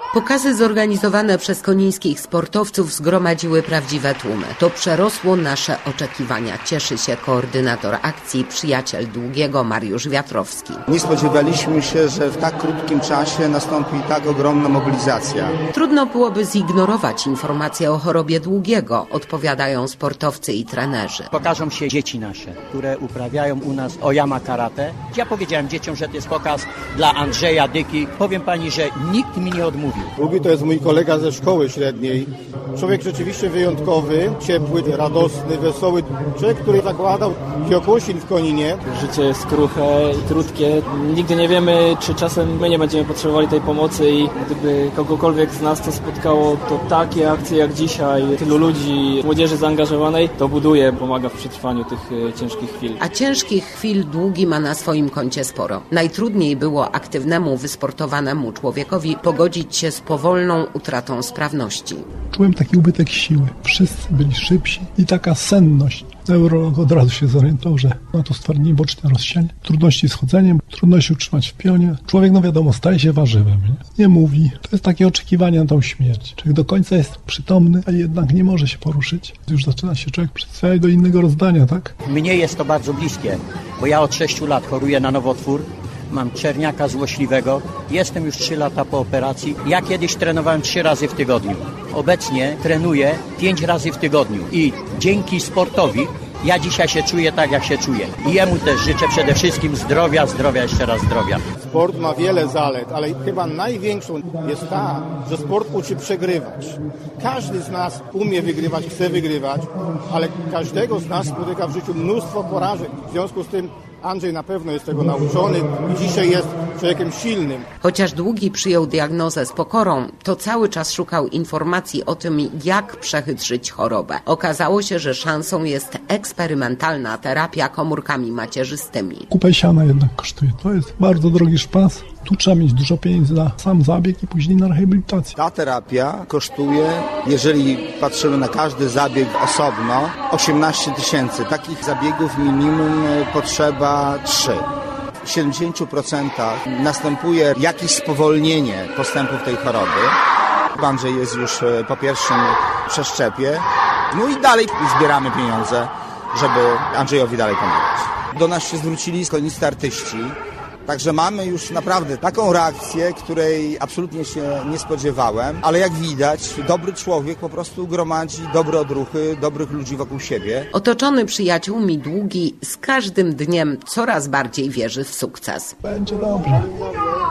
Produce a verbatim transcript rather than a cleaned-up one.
Pokazy zorganizowane przez konińskich sportowców zgromadziły prawdziwe tłumy. To przerosło nasze oczekiwania. Cieszy się koordynator akcji, przyjaciel Długiego Mariusz Wiatrowski. Nie spodziewaliśmy się, że w tak krótkim czasie nastąpi tak ogromna mobilizacja. Trudno byłoby zignorować informacje o chorobie Długiego, odpowiadają sportowcy i trenerzy. Pokażą się dzieci nasze, które uprawiają u nas Oyama karate. Ja powiedziałem dzieciom, że to jest pokaz dla Andrzeja Dyki. Powiem pani, że nikt mi nie odmówił. Długi to jest mój kolega ze szkoły średniej. Człowiek rzeczywiście wyjątkowy, ciepły, radosny, wesoły. Człowiek, który zakładał Kyokushin w Koninie. Życie jest kruche i krótkie. Nigdy nie wiemy, czy czasem my nie będziemy potrzebowali tej pomocy i gdyby kogokolwiek z nas to spotkało, to takie akcje jak dzisiaj, tylu ludzi, młodzieży zaangażowanej, to buduje, pomaga w przetrwaniu tych ciężkich chwil. A ciężkich chwil Długi ma na swoim koncie sporo. Najtrudniej było aktywnemu, wysportowanemu człowiekowi pogodzić się z powolną utratą sprawności. Czułem taki ubytek siły. Wszyscy byli szybsi i taka senność. Neurolog od razu się zorientował, że ma to stwardnienie boczne rozsianie, trudności z chodzeniem, trudności utrzymać w pionie. Człowiek, no wiadomo, staje się warzywem, nie? nie mówi. To jest takie oczekiwanie na tą śmierć. Człowiek do końca jest przytomny, ale jednak nie może się poruszyć. Już zaczyna się człowiek przyzwyczajać do innego rozdania, tak? Mnie jest to bardzo bliskie, bo ja od sześciu lat choruję na nowotwór. Mam czerniaka złośliwego, jestem już trzy lata po operacji. Ja kiedyś trenowałem trzy razy w tygodniu. Obecnie trenuję pięć razy w tygodniu i dzięki sportowi ja dzisiaj się czuję tak, jak się czuję. I jemu też życzę przede wszystkim zdrowia, zdrowia, jeszcze raz zdrowia. Sport ma wiele zalet, ale chyba największą jest ta, że sport uczy przegrywać. Każdy z nas umie wygrywać, chce wygrywać, ale każdego z nas spotyka w życiu mnóstwo porażek. W związku z tym Andrzej na pewno jest tego nauczony i dzisiaj jest człowiekiem silnym. Chociaż Długi przyjął diagnozę z pokorą, to cały czas szukał informacji o tym, jak przechytrzyć chorobę. Okazało się, że szansą jest eksperymentalna terapia komórkami macierzystymi. Kupę siana jednak kosztuje. To jest bardzo drogi szpas. Tu trzeba mieć dużo pieniędzy na sam zabieg i później na rehabilitację. Ta terapia kosztuje, jeżeli patrzymy na każdy zabieg osobno, osiemnaście tysięcy. Takich zabiegów minimum potrzeba trzy. W siedemdziesięciu procentach następuje jakieś spowolnienie postępów tej choroby. Andrzej jest już po pierwszym przeszczepie. No i dalej zbieramy pieniądze, żeby Andrzejowi dalej pomagać. Do nas się zwrócili koniccy artyści. Także mamy już naprawdę taką reakcję, której absolutnie się nie spodziewałem, ale jak widać, dobry człowiek po prostu gromadzi dobre odruchy, dobrych ludzi wokół siebie. Otoczony przyjaciółmi Długi z każdym dniem coraz bardziej wierzy w sukces. Będzie dobrze.